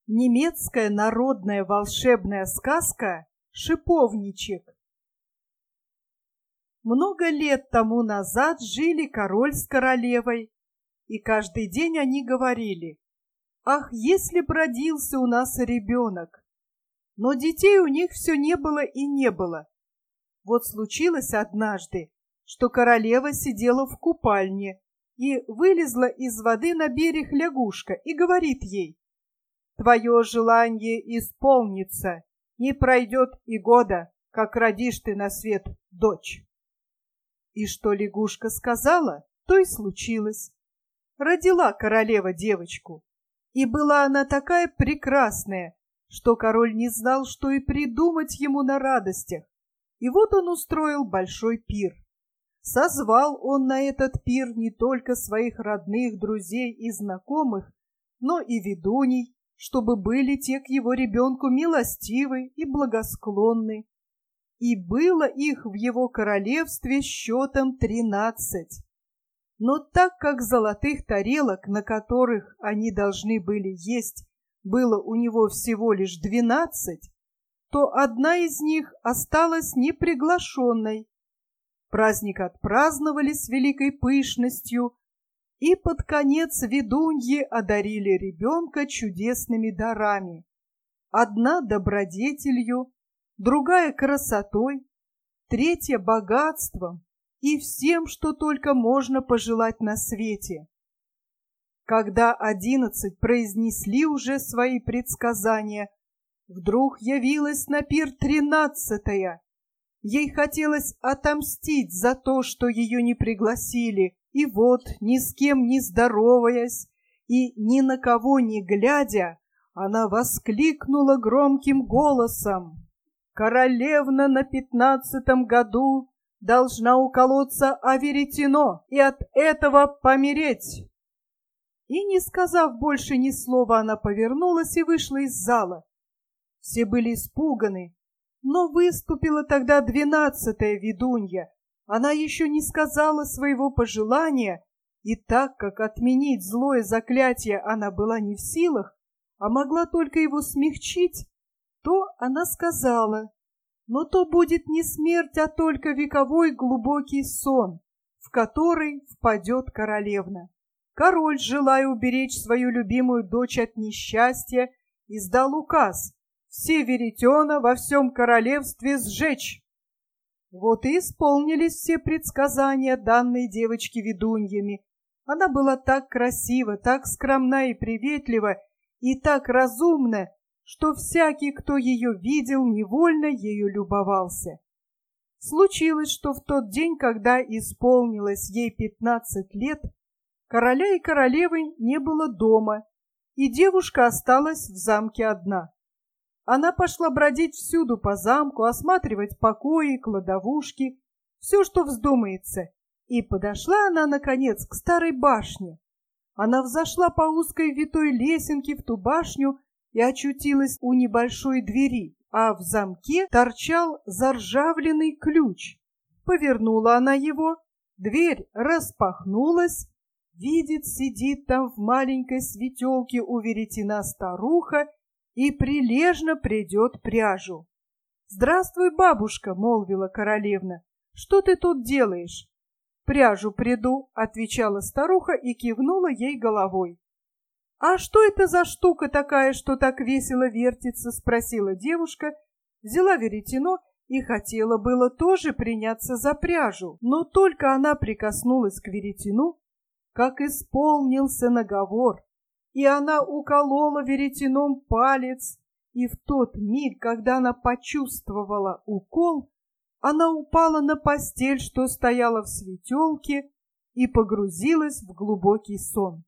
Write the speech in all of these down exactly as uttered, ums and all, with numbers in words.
Немецкая народная волшебная сказка «Шиповничек». Много лет тому назад жили король с королевой, и каждый день они говорили: «Ах, если б родился у нас ребенок!» Но детей у них все не было и не было. Вот случилось однажды, что королева сидела в купальне, и вылезла из воды на берег лягушка и говорит ей: «Твое желание исполнится, не пройдет и года, как родишь ты на свет дочь». И что лягушка сказала, то и случилось. Родила королева девочку, и была она такая прекрасная, что король не знал, что и придумать ему на радостях. И вот он устроил большой пир. Созвал он на этот пир не только своих родных, друзей и знакомых, но и ведуней, чтобы были те к его ребенку милостивы и благосклонны. И было их в его королевстве счетом тринадцать. Но так как золотых тарелок, на которых они должны были есть, было у него всего лишь двенадцать, то одна из них осталась неприглашенной. Праздник отпраздновали с великой пышностью, и под конец ведуньи одарили ребенка чудесными дарами. Одна добродетелью, другая красотой, третья богатством и всем, что только можно пожелать на свете. Когда одиннадцать произнесли уже свои предсказания, вдруг явилась на пир тринадцатая. Ей хотелось отомстить за то, что ее не пригласили, и вот, ни с кем не здороваясь и ни на кого не глядя, она воскликнула громким голосом: «Королевна на пятнадцатом году должна уколоться о веретено и от этого помереть!» И, не сказав больше ни слова, она повернулась и вышла из зала. Все были испуганы, но выступила тогда двенадцатая ведунья. Она еще не сказала своего пожелания, и так как отменить злое заклятие она была не в силах, а могла только его смягчить, то она сказала: «Но то будет не смерть, а только вековой глубокий сон, в который впадет королевна». Король, желая уберечь свою любимую дочь от несчастья, издал указ все веретена во всем королевстве сжечь. Вот и исполнились все предсказания, данные девочке ведуньями. Она была так красива, так скромна и приветлива, и так разумна, что всякий, кто ее видел, невольно ею любовался. Случилось, что в тот день, когда исполнилось ей пятнадцать лет, короля и королевы не было дома, и девушка осталась в замке одна. Она пошла бродить всюду по замку, осматривать покои, кладовушки, все, что вздумается, и подошла она, наконец, к старой башне. Она взошла по узкой витой лесенке в ту башню и очутилась у небольшой двери, а в замке торчал заржавленный ключ. Повернула она его, дверь распахнулась, видит, сидит там в маленькой светелке у веретена старуха и прилежно прядет пряжу. «Здравствуй, бабушка!» — молвила королевна. «Что ты тут делаешь?» «Пряжу пряду», — отвечала старуха и кивнула ей головой. «А что это за штука такая, что так весело вертится?» — спросила девушка, взяла веретено и хотела было тоже приняться за пряжу, но только она прикоснулась к веретену, как исполнился наговор, и она уколола веретеном палец, и в тот миг, когда она почувствовала укол, она упала на постель, что стояла в светелке, и погрузилась в глубокий сон.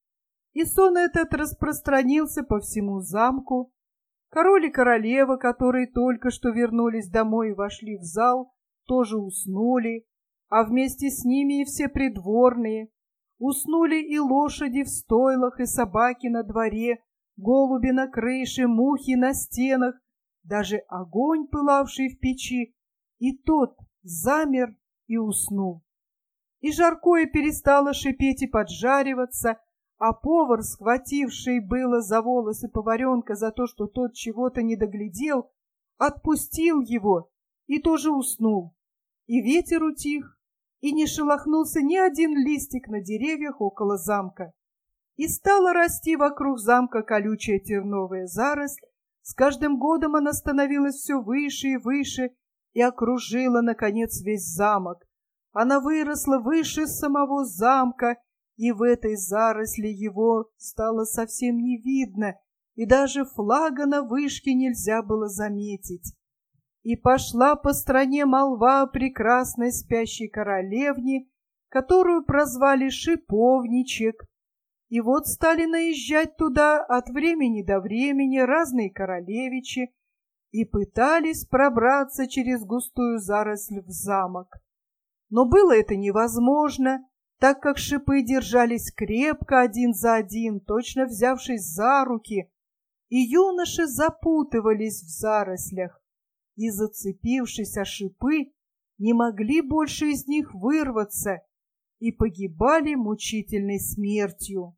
И сон этот распространился по всему замку. Король и королева, которые только что вернулись домой и вошли в зал, тоже уснули, а вместе с ними и все придворные. Уснули и лошади в стойлах, и собаки на дворе, голуби на крыше, мухи на стенах, даже огонь, пылавший в печи, и тот замер и уснул. И жаркое перестало шипеть и поджариваться, А повар, схвативший было за волосы поваренка за то, что тот чего-то не доглядел, отпустил его и тоже уснул. И ветер утих, и не шелохнулся ни один листик на деревьях около замка. И стала расти вокруг замка колючая терновая заросль. С каждым годом она становилась все выше и выше и окружила, наконец, весь замок. Она выросла выше самого замка, и в этой заросли его стало совсем не видно, и даже флага на вышке нельзя было заметить. И пошла по стране молва о прекрасной спящей королевне, которую прозвали Шиповничек. И вот стали наезжать туда от времени до времени разные королевичи и пытались пробраться через густую заросль в замок. Но было это невозможно, так как шипы держались крепко один за один, точно взявшись за руки, и юноши запутывались в зарослях, и, зацепившись о шипы, не могли больше из них вырваться и погибали мучительной смертью.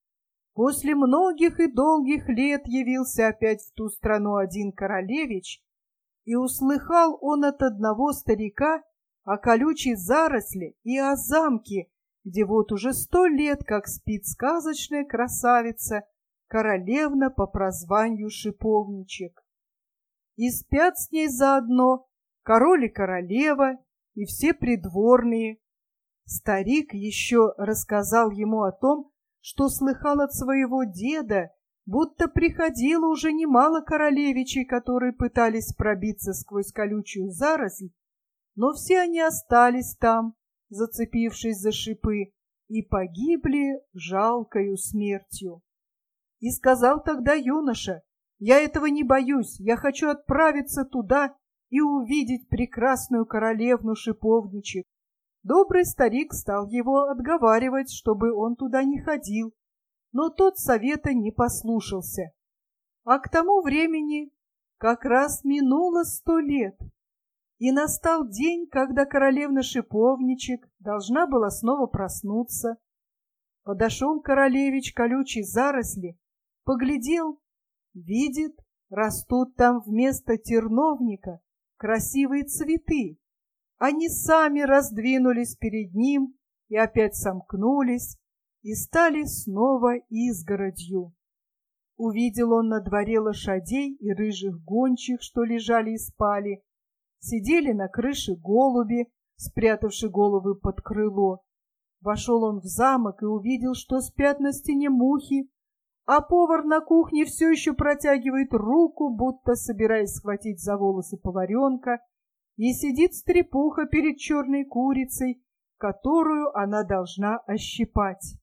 После многих и долгих лет явился опять в ту страну один королевич, и услыхал он от одного старика о колючей заросли и о замке, где вот уже сто лет как спит сказочная красавица, королевна по прозванию Шиповничек. И спят с ней заодно король и королева, и все придворные. Старик еще рассказал ему о том, что слыхал от своего деда, будто приходило уже немало королевичей, которые пытались пробиться сквозь колючую заросль, но все они остались там, зацепившись за шипы, и погибли жалкою смертью. И сказал тогда юноша: «Я этого не боюсь, я хочу отправиться туда и увидеть прекрасную королевну Шиповничек». Добрый старик стал его отговаривать, чтобы он туда не ходил, но тот совета не послушался. А к тому времени как раз минуло сто лет, и настал день, когда королевна Шиповничек должна была снова проснуться. Подошел королевич к колючей заросли, поглядел, видит, растут там вместо терновника красивые цветы. Они сами раздвинулись перед ним и опять сомкнулись, и стали снова изгородью. Увидел он на дворе лошадей и рыжих гончих, что лежали и спали. Сидели на крыше голуби, спрятавши головы под крыло. Вошел он в замок и увидел, что спят на стене мухи, а повар на кухне все еще протягивает руку, будто собираясь схватить за волосы поваренка, и сидит стрепуха перед черной курицей, которую она должна ощипать.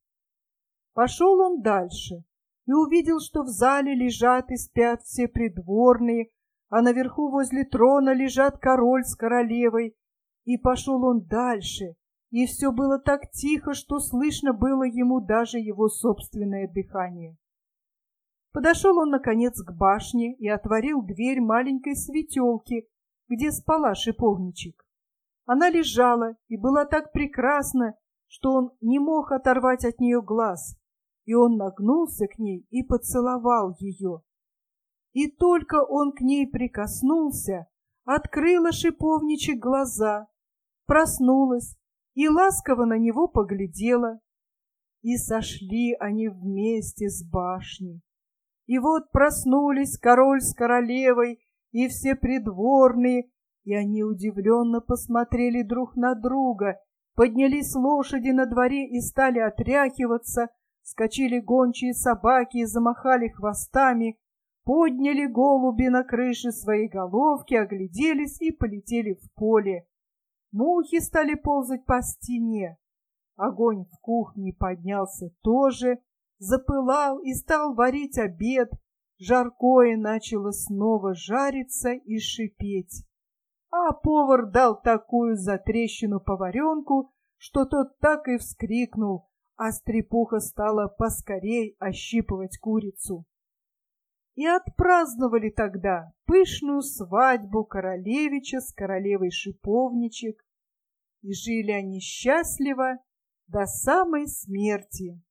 Пошел он дальше и увидел, что в зале лежат и спят все придворные, а наверху возле трона лежат король с королевой. И пошел он дальше, и все было так тихо, что слышно было ему даже его собственное дыхание. Подошел он, наконец, к башне и отворил дверь маленькой светелки, где спала Шиповничек. Она лежала и была так прекрасна, что он не мог оторвать от нее глаз, и он нагнулся к ней и поцеловал ее. И только он к ней прикоснулся, открыла Шиповничек глаза, проснулась и ласково на него поглядела. И сошли они вместе с башни. И вот проснулись король с королевой и все придворные, и они удивленно посмотрели друг на друга, поднялись лошади на дворе и стали отряхиваться, скочили гончие собаки и замахали хвостами, подняли голуби на крыше свои головки, огляделись и полетели в поле. Мухи стали ползать по стене. Огонь в кухне поднялся тоже, запылал и стал варить обед. Жаркое начало снова жариться и шипеть. А повар дал такую затрещину поваренку, что тот так и вскрикнул, а стрепуха стала поскорей ощипывать курицу. И отпраздновали тогда пышную свадьбу королевича с королевой Шиповничек, и жили они счастливо до самой смерти.